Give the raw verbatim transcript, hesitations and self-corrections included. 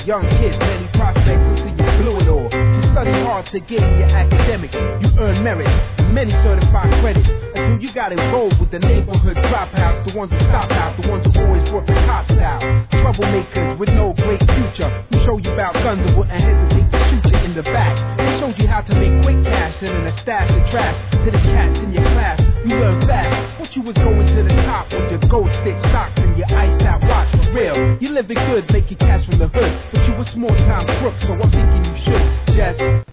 young kids, many prospects until you blew it all. You study hard to get in your academic, you earn merit, many certified credits, until you got enrolled with the neighborhood dropouts, the ones who stop out, the ones who always brought the cops out. Troublemakers with no great future, who show you about guns and wouldn't hesitate to shoot you in the back. They showed you how to make quick cash and in a stash of trash. To the cats in your class, you learn fast. What you was going to the top with your gold stick socks and your iced out watch for real. You living good, making cash from the hood, but you a small time crook, so I'm thinking you should just